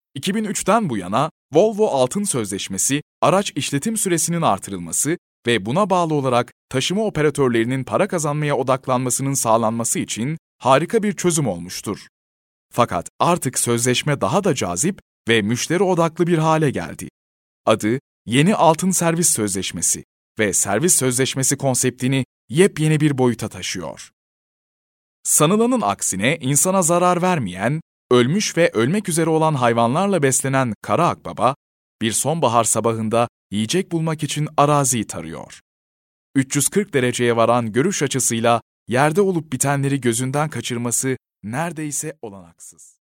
2003'ten bu yana Volvo Altın Sözleşmesi, araç işletim süresinin artırılması ve buna bağlı olarak taşıma operatörlerinin para kazanmaya odaklanmasının sağlanması için harika bir çözüm olmuştur. Fakat artık sözleşme daha da cazip ve müşteri odaklı bir hale geldi. Adı Yeni Altın Servis Sözleşmesi ve servis sözleşmesi konseptini yepyeni bir boyuta taşıyor. Sanılanın aksine insana zarar vermeyen, ölmüş ve ölmek üzere olan hayvanlarla beslenen Kara Akbaba, bir sonbahar sabahında yiyecek bulmak için araziyi tarıyor. 340 dereceye varan görüş açısıyla yerde olup bitenleri gözünden kaçırması neredeyse olanaksız.